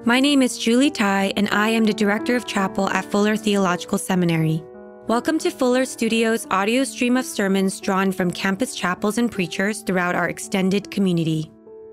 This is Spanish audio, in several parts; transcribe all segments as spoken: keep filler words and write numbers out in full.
My name is Julie Tai, and I am the Director of Chapel at Fuller Theological Seminary. Welcome to Fuller Studios' audio stream of sermons drawn from campus chapels and preachers throughout our extended community.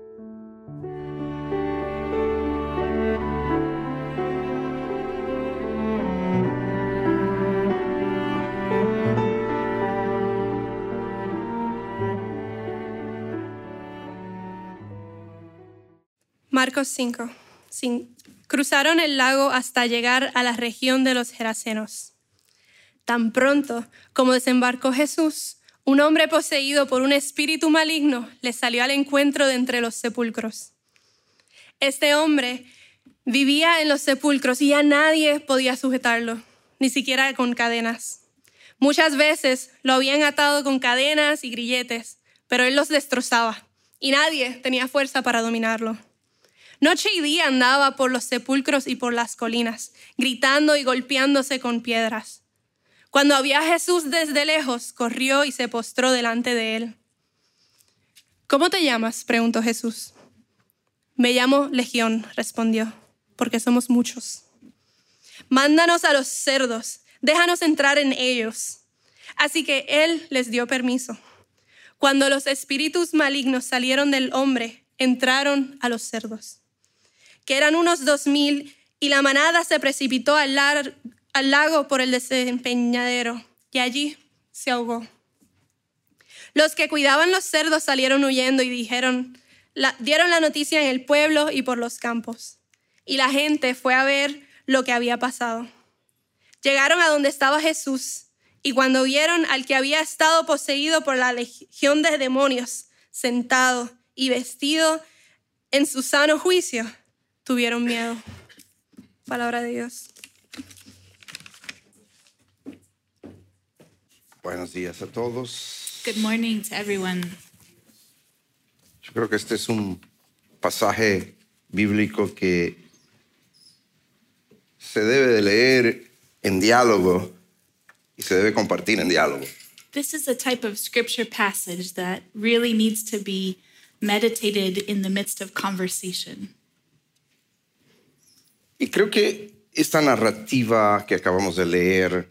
Marcos cinco. Cruzaron el lago hasta llegar a la región de los Gerasenos. Tan pronto como desembarcó Jesús, un hombre poseído por un espíritu maligno le salió al encuentro de entre los sepulcros. Este hombre vivía en los sepulcros y ya nadie podía sujetarlo, ni siquiera con cadenas. Muchas veces lo habían atado con cadenas y grilletes, pero él los destrozaba y nadie tenía fuerza para dominarlo. Noche y día andaba por los sepulcros y por las colinas, gritando y golpeándose con piedras. Cuando vio a Jesús desde lejos, corrió y se postró delante de él. ¿Cómo te llamas?, preguntó Jesús. Me llamo Legión, respondió, porque somos muchos. Mándanos a los cerdos, déjanos entrar en ellos. Así que él les dio permiso. Cuando los espíritus malignos salieron del hombre, entraron a los cerdos, que eran unos dos mil, y la manada se precipitó al, lar- al lago por el despeñadero, y allí se ahogó. Los que cuidaban los cerdos salieron huyendo y dijeron, la, dieron la noticia en el pueblo y por los campos, y la gente fue a ver lo que había pasado. Llegaron a donde estaba Jesús, y cuando vieron al que había estado poseído por la legión de demonios, sentado y vestido en su sano juicio, tuvieron miedo. Palabra de Dios. Buenos días a todos. Good morning to everyone. Yo creo que este es un pasaje bíblico que se debe de leer en diálogo y se debe compartir en diálogo. This is a type of scripture passage that really needs to be meditated in the midst of conversation. Y creo que esta narrativa que acabamos de leer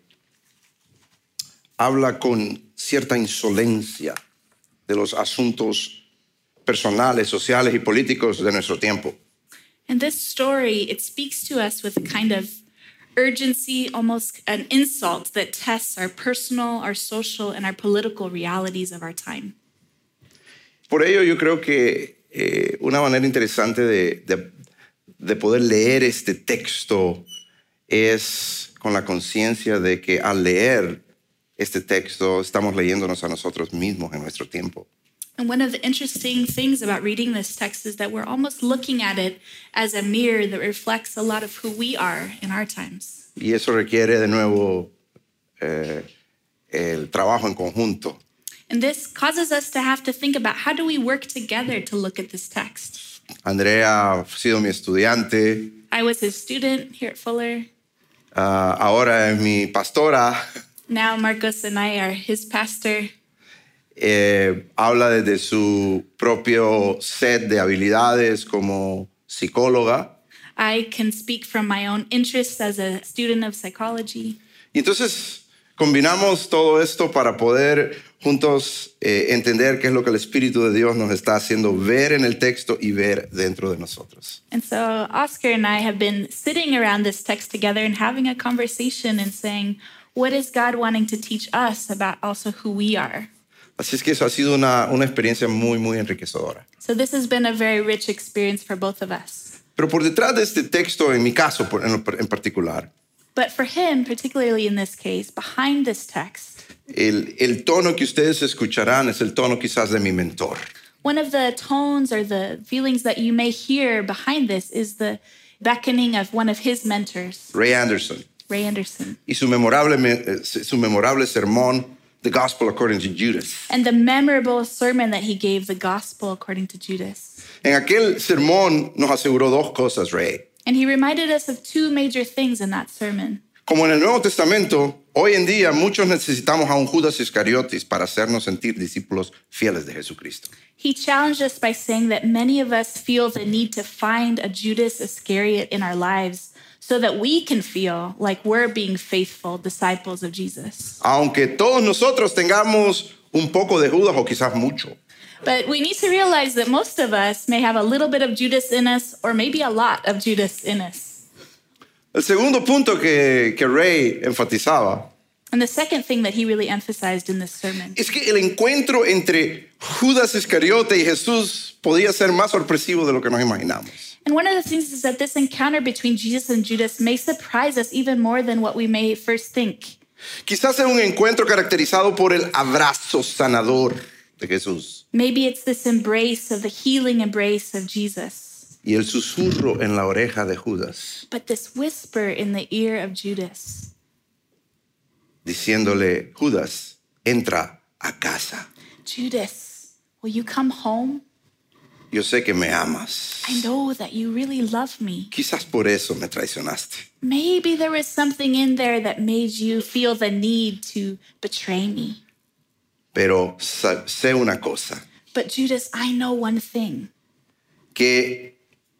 habla con cierta insolencia de los asuntos personales, sociales y políticos de nuestro tiempo. And this story, it speaks to us with a kind of urgency, almost an insult that tests our personal, our social, and our political realities of our time. Por ello yo creo que eh, una manera interesante de, de, de poder leer este texto es con la conciencia de que al leer este texto estamos leyéndonos a nosotros mismos en nuestro tiempo. And one of the interesting things about reading this text is that we're almost looking at it as a mirror that reflects a lot of who we are in our times. Y eso requiere de nuevo eh, el trabajo en conjunto. And this causes us to have to think about how do we work together to look at this text. Andrea ha sido mi estudiante. I was his student here at Fuller. Uh, ahora es mi pastora. Now Marcos and I are his pastor. Eh, habla desde su propio set de habilidades como psicóloga. I can speak from my own interests as a student of psychology. Y entonces combinamos todo esto para poder juntos eh, entender qué es lo que el Espíritu de Dios nos está haciendo ver en el texto y ver dentro de nosotros. And so Oscar and I have been sitting around this text together and having a conversation and saying, what is God wanting to teach us about also who we are? Así es que eso ha sido una, una experiencia muy, muy enriquecedora. So this has been a very rich experience for both of us. Pero por detrás de este texto, en mi caso por, en, en particular, But for him, particularly in this case, behind this text, el, el tono que ustedes escucharán es el tono quizás de mi mentor. one of the tones or the feelings that you may hear behind this is the beckoning of one of his mentors, Ray Anderson, Ray Anderson, y su memorable, me- su memorable sermón, The Gospel According to Judas. and the memorable sermon that he gave, The Gospel According to Judas. En aquel sermón nos aseguró dos cosas, Ray. And he reminded us of two major things in that sermon. Como en el Nuevo Testamento, Hoy en día muchos necesitamos a un Judas Iscariotes para hacernos sentir discípulos fieles de Jesucristo. He challenged us by saying that many of us feel the need to find a Judas Iscariot in our lives so that we can feel like we're being faithful disciples of Jesus. Aunque todos nosotros tengamos un poco de Judas o quizás mucho. But we need to realize that most of us may have a little bit of Judas in us or maybe a lot of Judas in us. El segundo punto que, que Ray enfatizaba And the second thing that he really emphasized in this sermon es que el encuentro entre Judas Iscariote y Jesús podía ser más sorpresivo de lo que nos imaginamos. And one of the things is that this encounter between Jesus and Judas may surprise us even more than what we may first think. Quizás sea un encuentro caracterizado por el abrazo sanador de Jesús Maybe it's this embrace of the healing embrace of Jesus, y el susurro en la oreja de Judas, but this whisper in the ear of Judas, diciéndole, Judas, entra a casa. Judas, will you come home? Yo sé que me amas. I know that you really love me. Quizás por eso me traicionaste. Maybe there was something in there that made you feel the need to betray me. Pero sa- sé una cosa, But Judas, I know one thing, que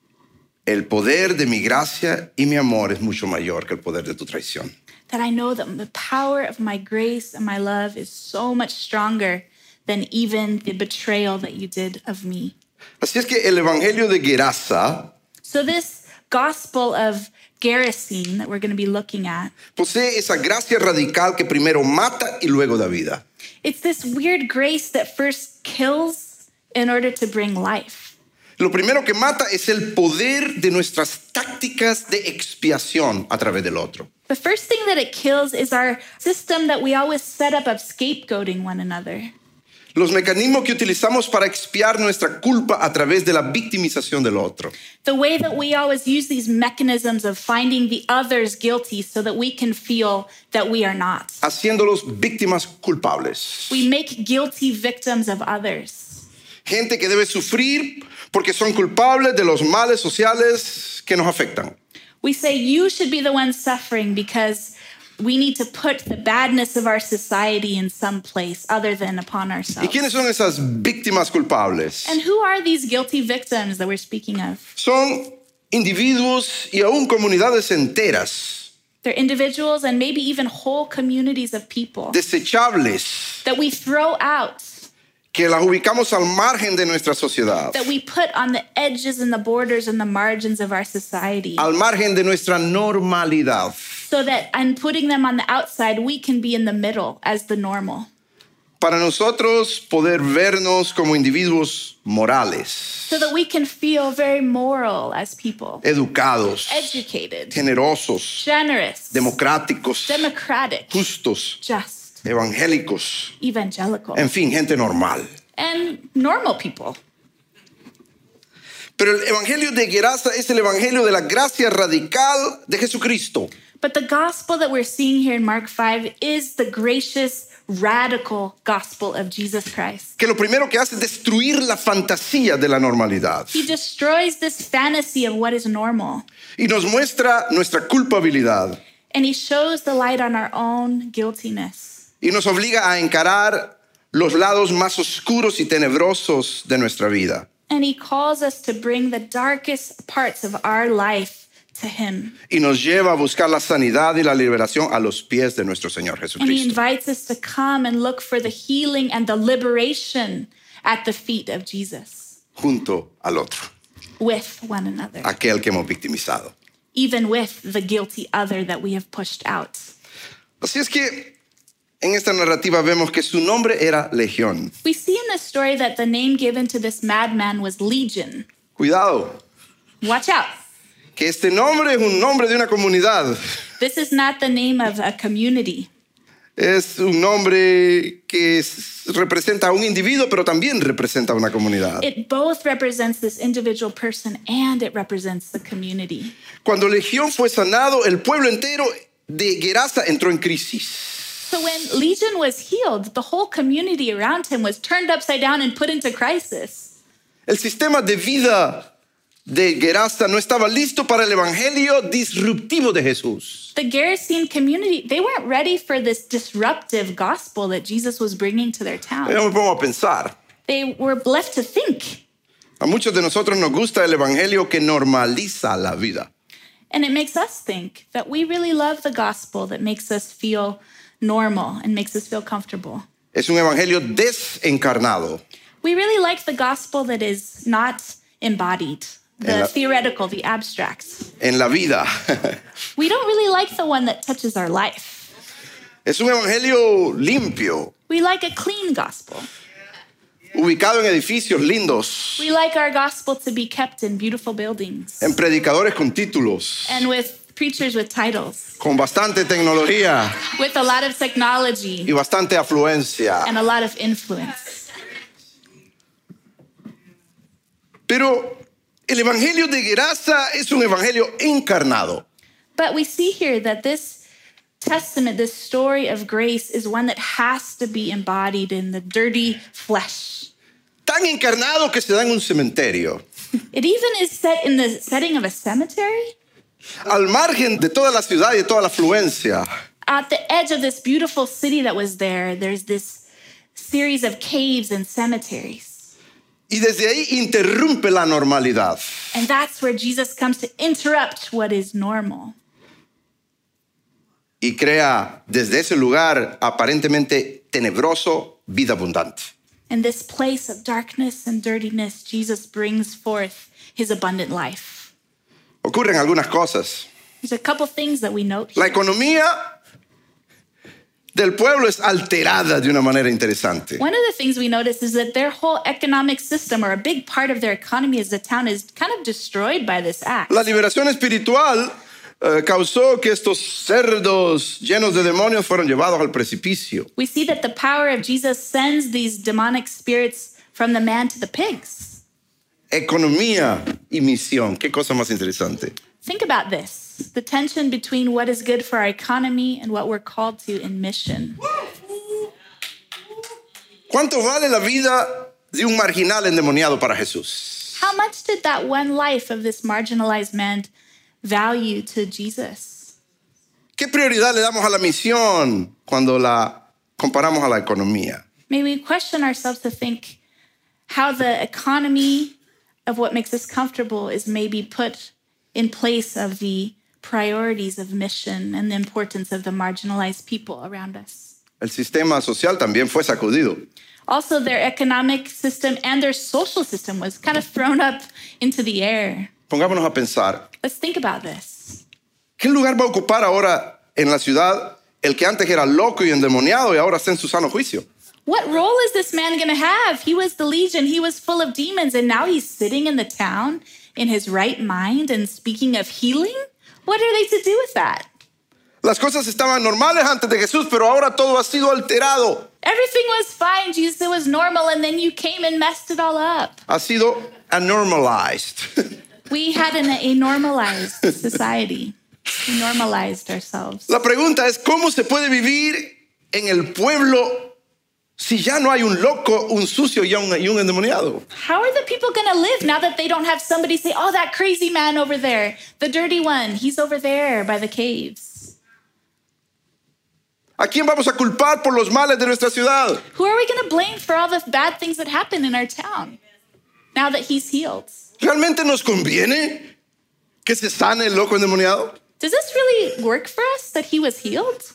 el poder de mi gracia y mi amor es mucho mayor que el poder de tu traición. that I know that the power of my grace and my love is so much stronger than even the betrayal that you did of me. Así es que el Evangelio de Gerasa So this gospel of Gerasene that we're going to be looking at, posee esa gracia radical que primero mata y luego da vida. it's this weird grace that first kills in order to bring life. Lo primero que mata es el poder de nuestras tácticas de expiación a través del otro. The first thing that it kills is our system that we always set up of scapegoating one another. Los mecanismos que utilizamos para expiar nuestra culpa a través de la victimización del otro. The way that we always use these mechanisms of finding the others guilty so that we can feel that we are not. Haciéndolos víctimas culpables. We make guilty victims of others. Gente que debe sufrir porque son culpables de los males sociales que nos afectan. We say you should be the one suffering because we need to put the badness of our society in some place other than upon ¿Y ourselves. quiénes son esas víctimas culpables? And who are these guilty victims that we're speaking of? Son individuos y aún comunidades enteras, They're individuals and maybe even whole communities of people desechables, that we throw out, que las ubicamos al margen de nuestra sociedad, that we put on the edges and the borders and the margins of our society, al margen de nuestra normalidad. so that in putting them on the outside, we can be in the middle as the normal. Para nosotros poder vernos como individuos morales, So that we can feel very moral as people, educados, educated, generosos, generous, democráticos, democratic, justos, just, evangélicos, evangelical, en fin, gente normal. and normal people. Pero el evangelio de Gerasa es el evangelio de la gracia radical de Jesucristo. But the gospel that we're seeing here in Mark five is the gracious, radical gospel of Jesus Christ. Que lo primero que hace es destruir la fantasía de la normalidad He destroys this fantasy of what is normal, y nos muestra nuestra culpabilidad and he shows the light on our own guiltiness. y nos obliga a encarar los lados más oscuros y tenebrosos de nuestra vida. And he calls us to bring the darkest parts of our life to him. Y nos lleva a buscar la sanidad y la liberación a los pies de nuestro Señor And he Jesucristo, invites us to come and look for the healing and the liberation at the feet of Jesus junto al otro, with one another, aquel que hemos victimizado. even with the guilty other that we have pushed out. Así es que en esta narrativa vemos que su nombre era Legión. We see in this story that the name given to this madman was Legion. Cuidado, Watch out. que este nombre es un nombre de una comunidad. This is not the name of a community. Es un nombre que es- representa a un individuo, pero también representa a una comunidad. It both represents this individual person and it represents the community. Cuando Legión fue sanado, el pueblo entero de Gerasa entró en crisis. So when Legion was healed, the whole community around him was turned upside down and put into crisis. El sistema de vida de Gerasa no estaba listo para el evangelio disruptivo de Jesús. The Gerasene community, they weren't ready for this disruptive gospel that Jesus was bringing to their town. Yo me pongo a pensar. They were left to think. A muchos de nosotros nos gusta el evangelio que normaliza la vida. And it makes us think that we really love the gospel that makes us feel normal and makes us feel comfortable. Es un evangelio desencarnado. We really like the gospel that is not embodied, the la- theoretical, the abstract. En la vida. We don't really like the one that touches our life. Es un evangelio limpio, We like a clean gospel. ubicado en edificios lindos, We like our gospel to be kept in beautiful buildings en predicadores con títulos, and with preachers with titles, con bastante tecnología with a lot of technology y bastante afluencia. and a lot of influence. Pero el evangelio de Gerasa es un evangelio encarnado. But we see here that this testament, this story of grace, is one that has to be embodied in the dirty flesh. Tan encarnado que se da en un cementerio, It even is set in the setting of a cemetery. al margen de toda la ciudad y de toda la afluencia. At the edge of this beautiful city that was there, there's this series of caves and cemeteries. Y desde ahí interrumpe la normalidad. And that's where Jesus comes to interrupt what is normal. Y crea desde ese lugar aparentemente tenebroso vida abundante. In this place of darkness and dirtiness, Jesus brings forth his abundant life. Ocurren algunas cosas. There's a couple things that we note. La economía del pueblo es alterada de una manera interesante. One of the things we notice is that their whole economic system, or a big part of their economy as a town, is kind of destroyed by this act. La liberación espiritual eh, causó que estos cerdos llenos de demonios fueron llevados al precipicio. We see that the power of Jesus sends these demonic spirits from the man to the pigs. Economía y misión. Qué cosa más interesante. Think about this. The tension between what is good for our economy and what we're called to in mission. ¿Cuánto vale la vida de un marginal endemoniado para Jesús? How much did that one life of this marginalized man value to Jesus? ¿Qué prioridad le damos a la misión cuando la comparamos a la economía? May we question ourselves to think how the economy of what makes us comfortable is maybe put in place of the priorities of mission and the importance of the marginalized people around us. El sistema social también fue sacudido. Also, their economic system and their social system was kind of thrown up into the air. Pongámonos a pensar, Let's think about this. ¿qué lugar va a ocupar ahora en la ciudad el que antes era loco y endemoniado y ahora está en su sano juicio? What role is this man going to have? He was the legion, he was full of demons, and now he's sitting in the town in his right mind and speaking of healing? What are they to do with that? Las cosas estaban normales antes de Jesús, pero ahora todo ha sido alterado. Everything was fine, Jesus. It was normal, and then you came and messed it all up. Ha sido anormalized. We had an, a normalized society. We normalized ourselves. La pregunta es, ¿cómo se puede vivir en el pueblo si ya no hay un loco, un sucio y un, y un endemoniado? How are the people going to live now that they don't have somebody say, oh, that crazy man over there, the dirty one, he's over there by the caves? ¿A quién vamos a culpar por los males de nuestra ciudad? Who are we going to blame for all the bad things that happen in our town now that he's healed? ¿Realmente nos conviene que se sane el loco endemoniado? Does this really work for us that he was healed?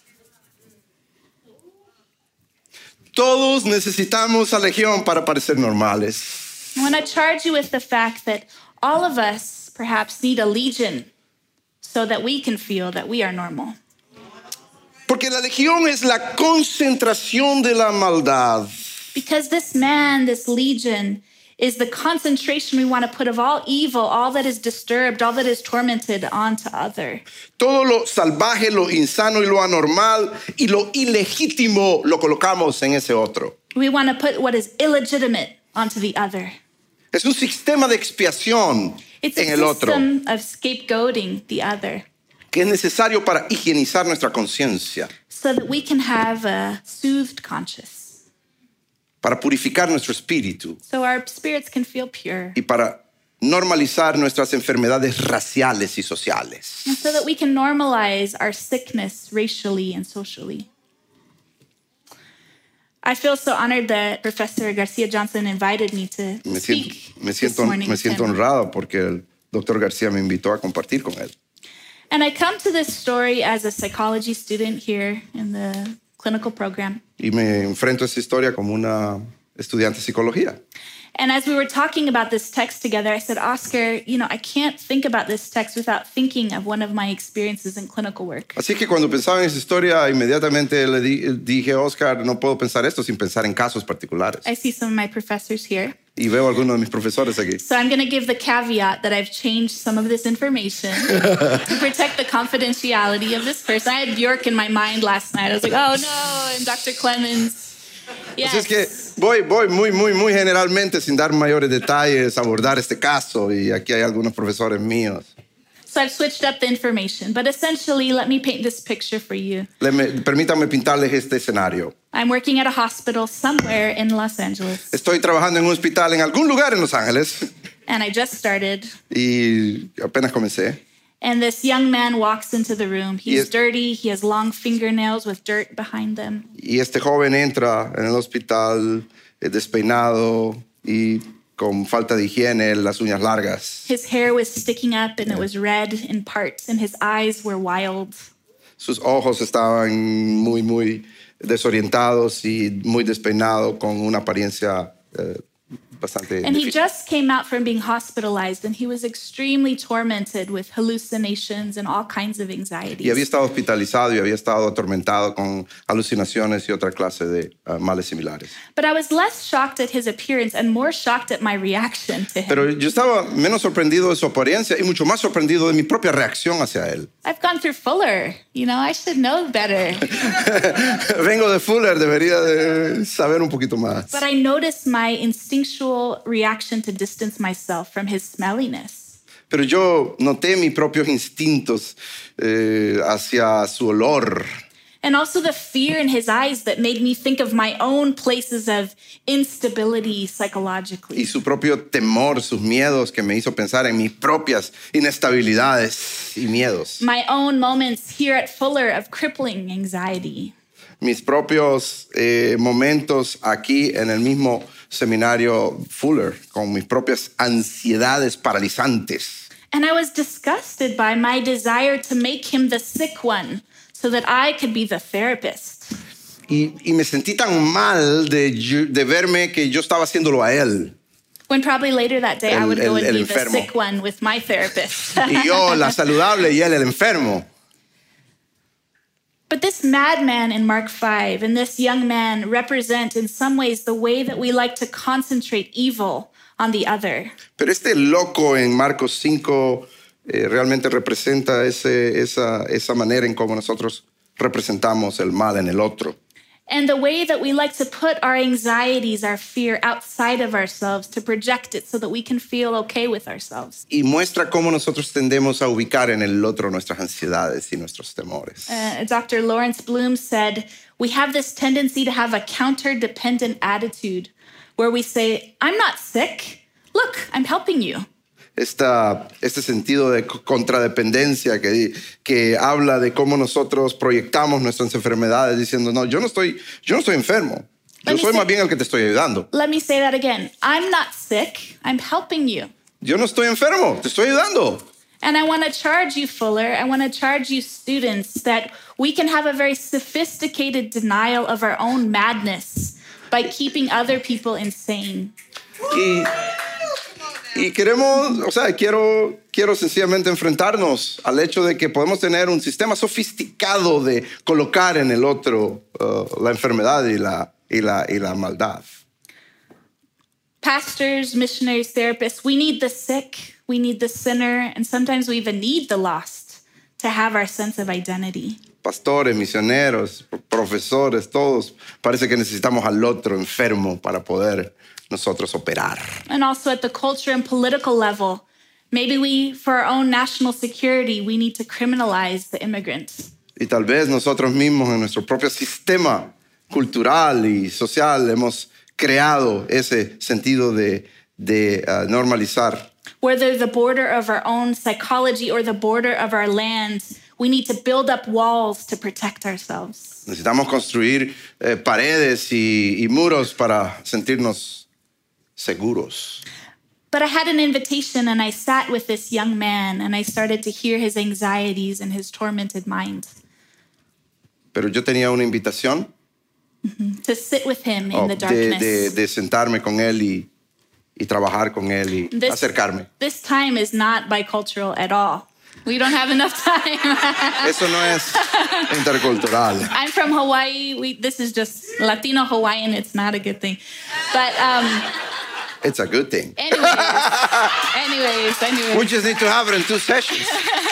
Todos necesitamos a Legión para parecer normales. I want to charge you with the fact that all of us perhaps need a legion so that we can feel that we are normal. Porque la Legión es la concentración de la maldad. Because this man, this legion, is the concentration we want to put of all evil, all that is disturbed, all that is tormented onto other. Todo lo salvaje, lo insano y lo anormal y lo ilegítimo lo colocamos en ese otro. We want to put what is illegitimate onto the other. Es un sistema de expiación It's en a el otro system of scapegoating the other que es necesario para higienizar nuestra conciencia, so that we can have a soothed conscience, para purificar nuestro espíritu so our spirits can feel pure, y para normalizar nuestras enfermedades raciales y sociales. And so that we can normalize our sickness racially and socially. I feel so honored that Professor Garcia Johnson invited me to Me speak siento, me this siento, morning. me siento honrado porque el doctor García me invitó a compartir con él. And I come to this story as a psychology student here in the clinical program. Y me enfrento a esa historia como una estudiante de psicología. And as we were talking about this text together, I said, Oscar, you know, I can't think about this text without thinking of one of my experiences in clinical work. Así que cuando pensaba en esa historia, inmediatamente le di, dije, Oscar, no puedo pensar esto sin pensar en casos particulares. I see some of my professors here. Y veo a algunos de mis profesores aquí. So I'm going to give the caveat that I've changed some of this information to protect the confidentiality of this person. I had Bjork in my mind last night. I was like, oh no, and Doctor Clemens. Yes. Así es que voy, voy muy, muy, muy generalmente, sin dar mayores detalles, a abordar este caso. Y aquí hay algunos profesores míos. So I've switched up the information. But essentially, let me paint this picture for you. Le, me, permítanme pintarles este escenario. I'm working at a hospital somewhere in Los Angeles. Estoy trabajando en un hospital en algún lugar en Los Ángeles. And I just started. Y apenas comencé. And this young man walks into the room. He's Yes. dirty. He has long fingernails with dirt behind them. Y este joven entra en el hospital eh, despeinado y con falta de higiene, las uñas largas. His hair was sticking up and it was red in parts, and his eyes were wild. Sus ojos estaban muy, muy desorientados y muy despeinados, con una apariencia eh, bastante And he difícil. just came out from being hospitalized, and he was extremely tormented with hallucinations and all kinds of Y había anxieties. estado hospitalizado y había estado atormentado con alucinaciones y otra clase de uh, males similares. But I was less shocked at his appearance and more shocked at my reaction to him. Pero yo estaba menos sorprendido de su apariencia y mucho más sorprendido de mi propia reacción hacia él. I've gone through Fuller. You know, I should know better. Vengo de Fuller, debería de saber un poquito más. But I noticed my instinctual reaction to distance myself from his smelliness. Pero yo noté mis propios instintos eh, hacia su olor. And also the fear in his eyes that made me think of my own places of instability psychologically. Y su propio temor, sus miedos, que me hizo pensar en mis propias inestabilidades y miedos. My own moments here at Fuller of crippling anxiety. Mis propios eh, momentos aquí en el mismo seminario Fuller, con mis propias ansiedades paralizantes. And I was disgusted by my desire to make him the sick one so that I could be the therapist. Y, y me sentí tan mal de, yo- de verme que yo estaba haciéndolo a él. When probably later that day I El- would go el- and el be the enfermo. sick one with my therapist. Y yo la saludable y él el enfermo. But this madman in Mark five and this young man represent in some ways the way that we like to concentrate evil on the other. Pero este loco en Marcos cinco eh, realmente representa ese, esa, esa manera en cómo nosotros representamos el mal en el otro. And the way that we like to put our anxieties, our fear outside of ourselves to project it so that we can feel okay with ourselves. Y muestra cómo nosotros tendemos a ubicar en el otro nuestras ansiedades y nuestros temores. Uh, Doctor Lawrence Bloom said, we have this tendency to have a counter-dependent attitude where we say, I'm not sick. Look, I'm helping you. Esta, este sentido de co- contradependencia que, que habla de cómo nosotros proyectamos nuestras enfermedades diciendo, no, yo no estoy, yo no estoy enfermo. Yo Let me soy say- más bien el que te estoy ayudando. Let me say that again. I'm not sick. I'm helping you. Yo no estoy enfermo, te estoy ayudando. And I want to charge you, Fuller, I want to charge you, students, that we can have a very sophisticated denial of our own madness by keeping other people insane. Y, y queremos, o sea, quiero, quiero sencillamente enfrentarnos al hecho de que podemos tener un sistema sofisticado de colocar en el otro uh, la enfermedad y la, y, la, y la maldad. Pastors, missionaries, therapists, we need the sick, we need the sinner, and sometimes we even need the lost to have our sense of identity. Pastores, misioneros, profesores, todos, parece que necesitamos al otro enfermo para poder nosotros operar. And also at the culture and political level, maybe we, for our own national security, we need to criminalize the immigrant. Y tal vez nosotros mismos en nuestro propio sistema cultural y social hemos creado ese sentido de, de uh, normalizar whether the border of our own psychology or the border of our land, we need to build up walls to protect ourselves. Necesitamos construir eh, paredes y, y muros para sentirnos seguros. But I had an invitation and I sat with this young man and I started to hear his anxieties and his tormented mind. Pero yo tenía una invitación To sit with him in oh, the de, darkness. de, de sentarme con él y, y trabajar con él y This, acercarme. this time is not bicultural at all. We don't have enough time. Eso no es intercultural. I'm from Hawaii. We, this is just Latino Hawaiian. It's not a good thing. But um, It's a good thing. anyways, anyways, anyways. We just need to have it in two sessions.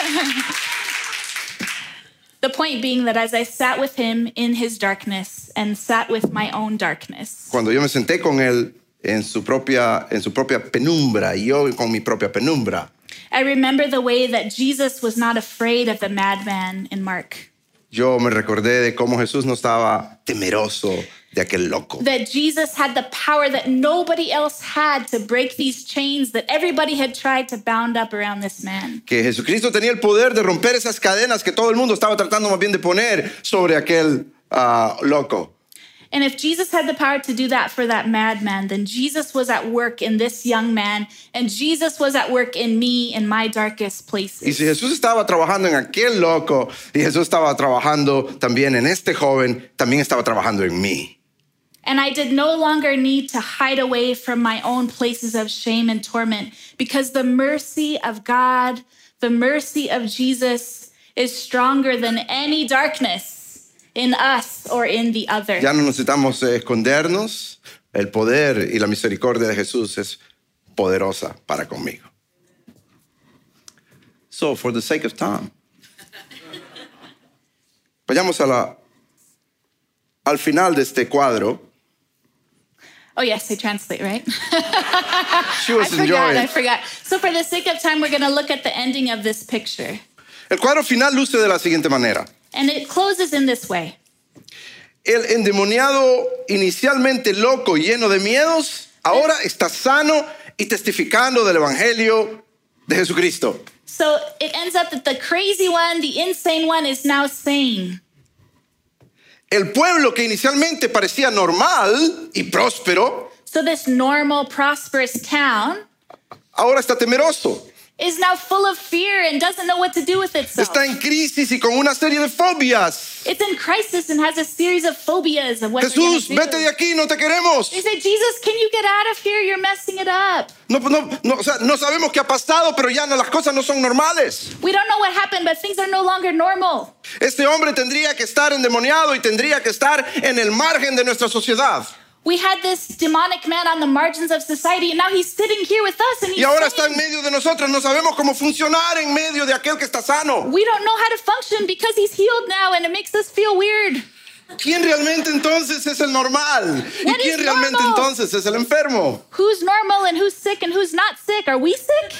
The point being that as I sat with him in his darkness and sat with my own darkness, Cuando yo me senté con él en su propia, en su propia penumbra y yo con mi propia penumbra, I remember the way that Jesus was not afraid of the madman in Mark. yo me recordé de cómo Jesús no estaba temeroso de aquel loco. That Jesus had the power that nobody else had to break these chains that everybody had tried to bound up around this man. Que Jesucristo tenía el poder de romper esas cadenas que todo el mundo estaba tratando más bien de poner sobre aquel uh, loco. And if Jesus had the power to do that for that madman, then Jesus was at work in this young man, and Jesus was at work in me in my darkest places. Y si Jesús estaba trabajando en aquel loco y Jesús estaba trabajando también en este joven, también estaba trabajando en mí. And I did no longer need to hide away from my own places of shame and torment because the mercy of God, the mercy of Jesus is stronger than any darkness in us or in the other. Ya no necesitamos eh, escondernos. El poder y la misericordia de Jesús es poderosa para conmigo. So, for the sake of time, vayamos a la, al final de este cuadro. Oh, yes, I translate, right? She was I forgot, enjoying. I forgot. So for the sake of time, we're going to look at the ending of this picture. El cuadro final luce de la siguiente manera. And it closes in this way. El endemoniado, inicialmente loco y lleno de miedos, ahora está sano y testificando del evangelio de Jesucristo. So it ends up that the crazy one, the insane one, is now sane. El pueblo que inicialmente parecía normal y próspero, So this normal, prosperous town ahora está temeroso. is now full of fear and doesn't know what to do with itself. Está en crisis y con una serie de fobias. It's in crisis and has a series of phobias of what they're going Jesús, to do. vete de aquí, no te queremos. They say, Jesus, can you get out of here? You're messing it up. No, no, no, o sea, no sabemos qué ha pasado, pero ya no, las cosas no son normales. We don't know what happened, but things are no longer normal. Este hombre tendría que estar endemoniado y tendría que estar en el margen de nuestra sociedad. We had this demonic man on the margins of society, and now he's sitting here with us, and he's Y ahora está saying, en medio de nosotros. No sabemos cómo funcionar en medio de aquel que está sano. we don't know how to function because he's healed now, and it makes us feel weird. ¿Quién realmente entonces es el normal? ¿Y What quién is realmente normal? entonces es el enfermo? Who's normal and who's sick and who's not sick? Are we sick?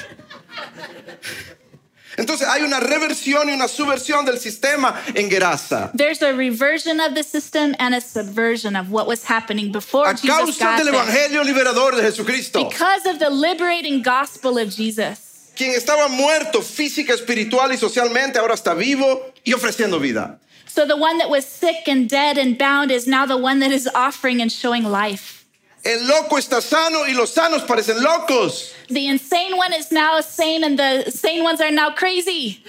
Entonces hay una reversión y una subversión del sistema en Gerasa. There's a reversion of the system and a subversion of what was happening before A Jesus causa got del there. evangelio liberador de Jesucristo. Because of the liberating gospel of Jesus. Quien estaba muerto física, espiritual y socialmente ahora está vivo y ofreciendo vida. So the one that was sick and dead and bound is now the one that is offering and showing life. El loco está sano y los sanos parecen locos. The insane one is now sane and the sane ones are now crazy.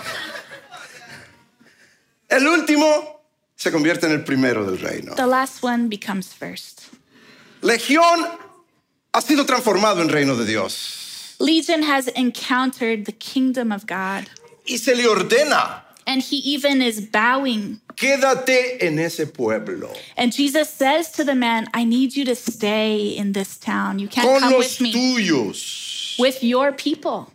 El último se convierte en el primero del reino. The last one becomes first. Legión ha sido transformado en reino de Dios. Legion has encountered the kingdom of God. Y se le ordena, And he even is bowing. quédate en ese pueblo. And Jesus says to the man, I need you to stay in this town. You can't Con come los with me. tuyos. With your people.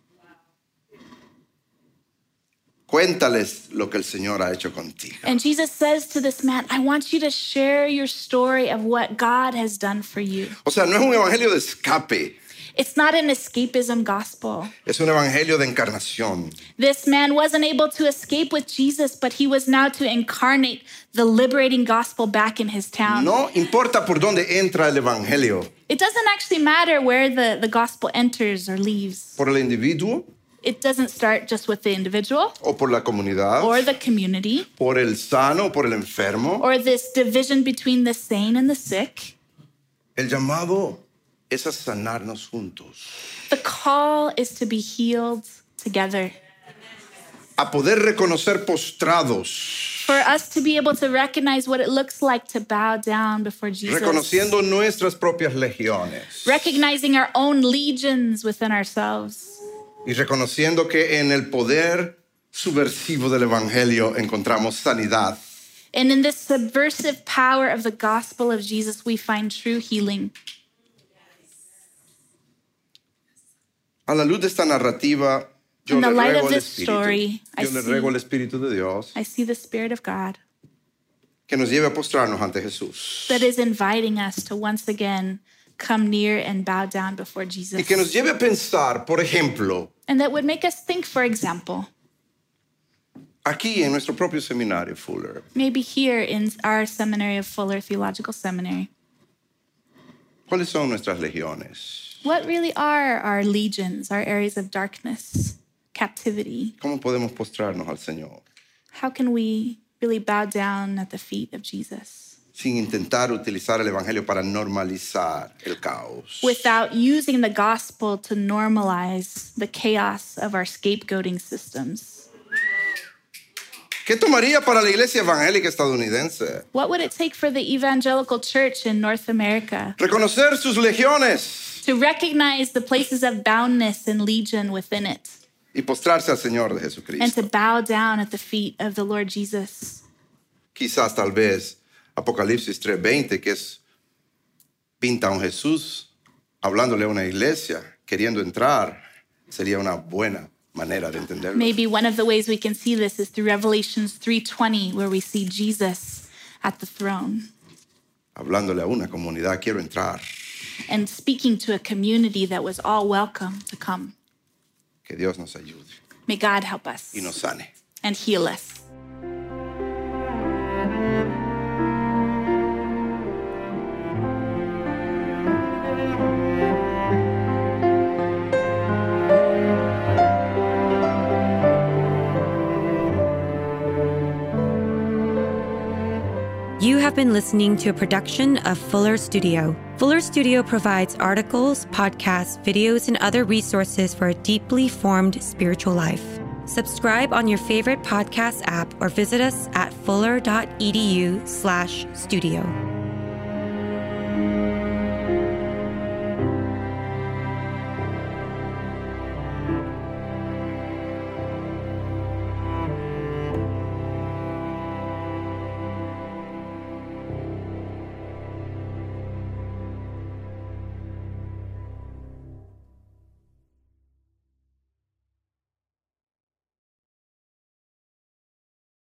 Cuéntales lo que el Señor ha hecho contigo. And Jesus says to this man, I want you to share your story of what God has done for you. O sea, no es un evangelio de escape. It's not an escapism gospel. Es un evangelio de encarnación. This man wasn't able to escape with Jesus, but he was now to incarnate the liberating gospel back in his town. No importa por dónde entra el evangelio, It doesn't actually matter where the, the gospel enters or leaves. por el individuo It doesn't start just with the individual o por la comunidad, or the community por el sano o por el enfermo. or this division between the sane and the sick. El llamado es a sanarnos juntos, The call is to be healed together. a poder reconocer postrados, For us to be able to recognize what it looks like to bow down before Jesus. reconociendo nuestras propias legiones Recognizing our own legions within ourselves. y reconociendo que en el poder subversivo del evangelio encontramos sanidad. And in this subversive power of the gospel of Jesus, we find true healing. A la luz de esta narrativa, yo In the le light ruego of al this Espíritu, story, I yo le see- ruego al Espíritu de Dios I see the Spirit of God que nos lleve a postrarnos ante Jesús that is inviting us to once again come near and bow down before Jesus. y que nos lleve a pensar, por ejemplo, And that would make us think, for example, aquí en nuestro propio seminario Fuller, maybe here in our seminary of Fuller Theological Seminary, ¿cuáles son nuestras legiones? what really are our legions, our areas of darkness, captivity? ¿Cómo podemos postrarnos al Señor How can we really bow down at the feet of Jesus sin intentar utilizar el evangelio para normalizar el caos? without using the gospel to normalize the chaos of our scapegoating systems? ¿Qué tomaría para la iglesia evangélica estadounidense? What would it take for the evangelical church in North America Reconocer sus legiones to recognize the places of boundness and legion within it y postrarse al Señor de and Jesucristo. to bow down at the feet of the Lord Jesus? Quizás tal vez Apocalipsis tres veinte, que es pinta a un Jesús hablándole a una iglesia, queriendo entrar, sería una buena manera de entenderlo. Maybe one of the ways we can see this is through Revelations three twenty, where we see Jesus at the throne Hablándole a una comunidad, quiero entrar. and speaking to a community that was all welcome to come. Que Dios nos ayude May God help us y nos sane. and heal us. You have been listening to a production of Fuller Studio. Fuller Studio provides articles, podcasts, videos, and other resources for a deeply formed spiritual life. Subscribe on your favorite podcast app or visit us at fuller.edu slash studio.